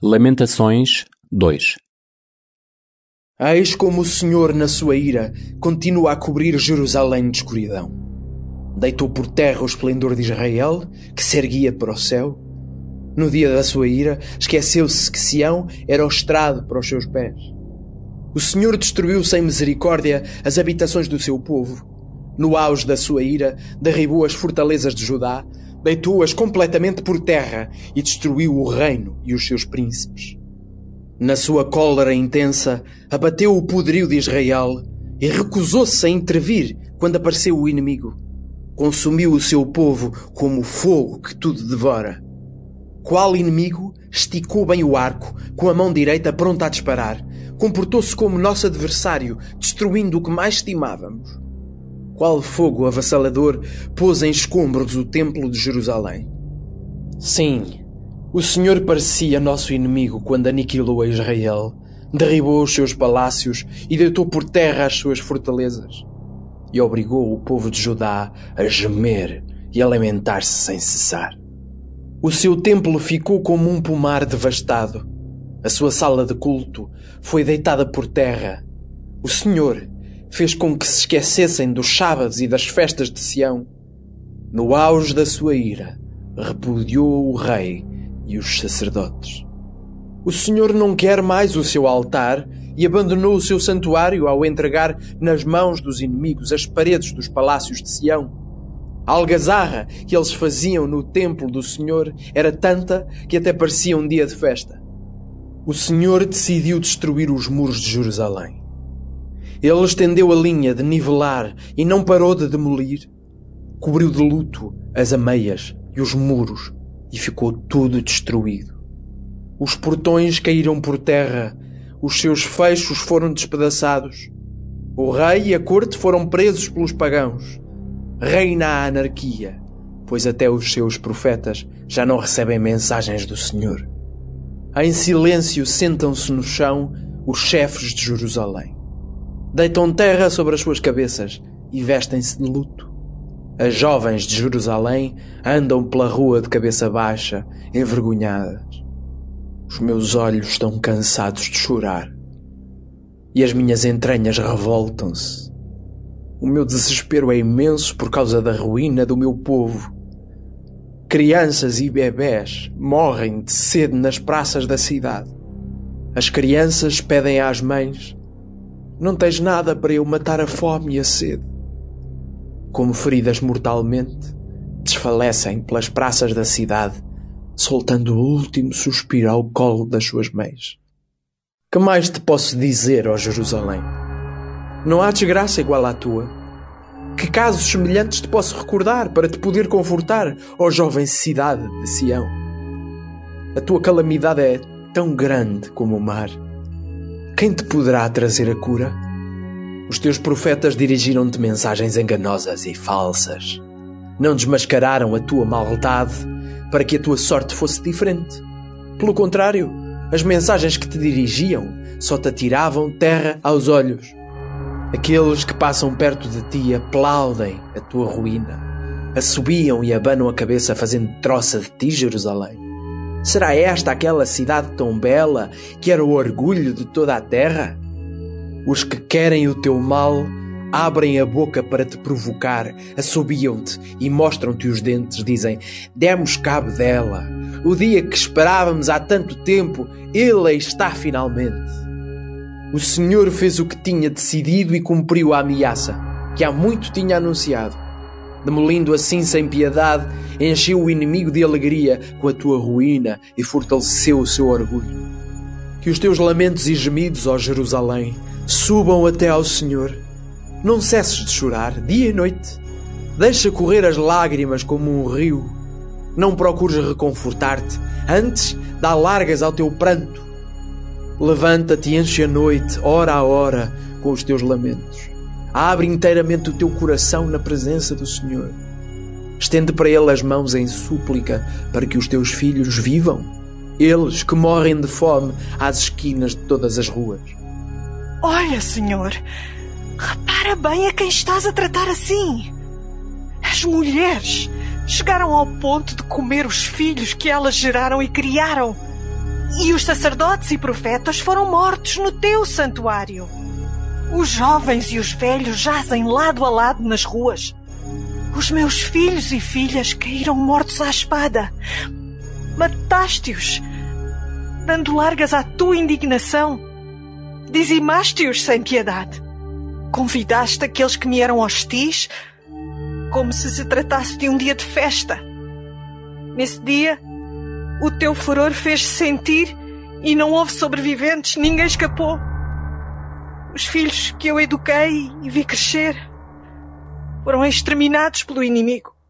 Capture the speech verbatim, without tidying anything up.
Lamentações dois. Eis como o Senhor, na sua ira, continua a cobrir Jerusalém de escuridão. Deitou por terra o esplendor de Israel, que se erguia para o céu. No dia da sua ira, esqueceu-se que Sião era o estrado para os seus pés. O Senhor destruiu sem misericórdia as habitações do seu povo. No auge da sua ira, derribou as fortalezas de Judá, deitou-as completamente por terra e destruiu o reino e os seus príncipes. Na sua cólera intensa, abateu o poderio de Israel e recusou-se a intervir quando apareceu o inimigo. Consumiu o seu povo como o fogo que tudo devora. Qual inimigo esticou bem o arco, com a mão direita pronta a disparar, comportou-se como nosso adversário, destruindo o que mais estimávamos. Qual fogo avassalador pôs em escombros o templo de Jerusalém. Sim, o Senhor parecia nosso inimigo quando aniquilou a Israel, derribou os seus palácios e deitou por terra as suas fortalezas, e obrigou o povo de Judá a gemer e a lamentar-se sem cessar. O seu templo ficou como um pomar devastado. A sua sala de culto foi deitada por terra. O Senhor fez com que se esquecessem dos sábados e das festas de Sião. No auge da sua ira, repudiou o rei e os sacerdotes. O Senhor não quer mais o seu altar e abandonou o seu santuário ao entregar nas mãos dos inimigos as paredes dos palácios de Sião. A algazarra que eles faziam no templo do Senhor era tanta que até parecia um dia de festa. O Senhor decidiu destruir os muros de Jerusalém. Ele estendeu a linha de nivelar e não parou de demolir. Cobriu de luto as ameias e os muros e ficou tudo destruído. Os portões caíram por terra, os seus fechos foram despedaçados. O rei e a corte foram presos pelos pagãos. Reina a anarquia, pois até os seus profetas já não recebem mensagens do Senhor. Em silêncio sentam-se no chão os chefes de Jerusalém. Deitam terra sobre as suas cabeças e vestem-se de luto. As jovens de Jerusalém andam pela rua de cabeça baixa, envergonhadas. Os meus olhos estão cansados de chorar e as minhas entranhas revoltam-se. O meu desespero é imenso por causa da ruína do meu povo. Crianças e bebés morrem de sede nas praças da cidade. As crianças pedem às mães: não tens nada para eu matar a fome e a sede. Como feridas mortalmente, desfalecem pelas praças da cidade, soltando o último suspiro ao colo das suas mães. Que mais te posso dizer, ó Jerusalém? Não há desgraça igual à tua. Que casos semelhantes te posso recordar para te poder confortar, ó jovem cidade de Sião? A tua calamidade é tão grande como o mar. Quem te poderá trazer a cura? Os teus profetas dirigiram-te mensagens enganosas e falsas. Não desmascararam a tua maldade para que a tua sorte fosse diferente. Pelo contrário, as mensagens que te dirigiam só te atiravam terra aos olhos. Aqueles que passam perto de ti aplaudem a tua ruína, assobiam e abanam a cabeça fazendo troça de ti, Jerusalém. Será esta aquela cidade tão bela que era o orgulho de toda a terra? Os que querem o teu mal abrem a boca para te provocar, assobiam-te e mostram-te os dentes, dizem: demos cabo dela. O dia que esperávamos há tanto tempo, ele aí está finalmente. O Senhor fez o que tinha decidido e cumpriu a ameaça que há muito tinha anunciado. Demolindo assim sem piedade, encheu o inimigo de alegria com a tua ruína e fortaleceu o seu orgulho. Que os teus lamentos e gemidos, ó Jerusalém, subam até ao Senhor. Não cesses de chorar, dia e noite. Deixa correr as lágrimas como um rio. Não procures reconfortar-te, antes dá largas ao teu pranto. Levanta-te e enche a noite, hora a hora, com os teus lamentos. Abre inteiramente o teu coração na presença do Senhor. Estende para Ele as mãos em súplica para que os teus filhos vivam, eles que morrem de fome às esquinas de todas as ruas. Olha, Senhor, repara bem a quem estás a tratar assim. As mulheres chegaram ao ponto de comer os filhos que elas geraram e criaram. E os sacerdotes e profetas foram mortos no teu santuário. Os jovens e os velhos jazem lado a lado nas ruas. Os meus filhos e filhas caíram mortos à espada. Mataste-os, dando largas à tua indignação. Dizimaste-os sem piedade. Convidaste aqueles que me eram hostis, como se se tratasse de um dia de festa. Nesse dia, o teu furor fez-se sentir e não houve sobreviventes, ninguém escapou. Os filhos que eu eduquei e vi crescer foram exterminados pelo inimigo.